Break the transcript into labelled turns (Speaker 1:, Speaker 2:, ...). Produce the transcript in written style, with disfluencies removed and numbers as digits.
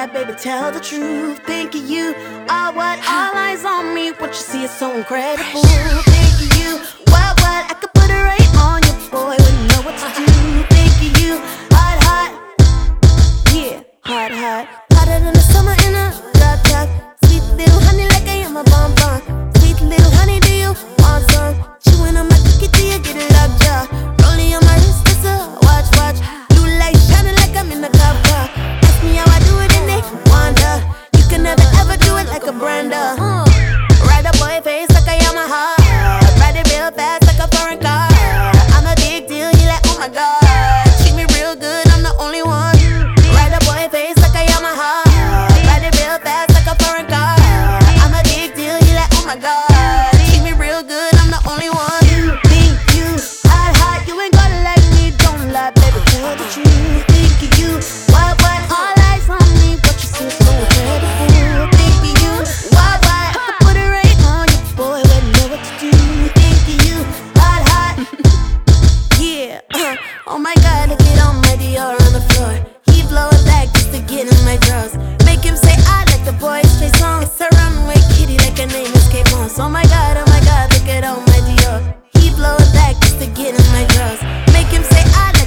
Speaker 1: lie, baby, tell the truth. Think of you are what? All eyes on me, what you see is so incredible. Think of you, what? I could put it right on you, boy, wouldn't know what to do. Think of you, hot, yeah, hot. Hotter than the summer in a drop. Sweet little honey like I am a bonbon. Sweet little honey, do you want some? Chewing on my cookie till you get it up, jaw. Rolling on my wrist, it's a watch. Blue light shining like I'm in the car. Ask me how I do it and they wonder. You can never ever do it like a Brenda. Ride a boy face like I am a heart. Ride it real fast like a foreign car. I'm a big deal, he like, oh my god. Treat me real good, I'm the only one. Ride a boy face like I am a heart. Ride it real fast like a foreign car. I'm a big deal, he like, oh my god. Treat me real good, I'm the only one. You think you hot, you ain't gotta like me, don't lie, baby, tell the truth. Think of you, what? All eyes on me, what you see is so incredible. Think of you, what? I could put it right on you, boy, wouldn't know what to do. Think of you, hot, yeah. Oh my god, look it on my Dior on the floor. He blow it back just to get in my drawers. Make him say I like the boy straight song. It's a runway kitty like her name is Kate Moss. Oh my god, look it on my Dior. He blow it back just to get in my drawers. Make him say I like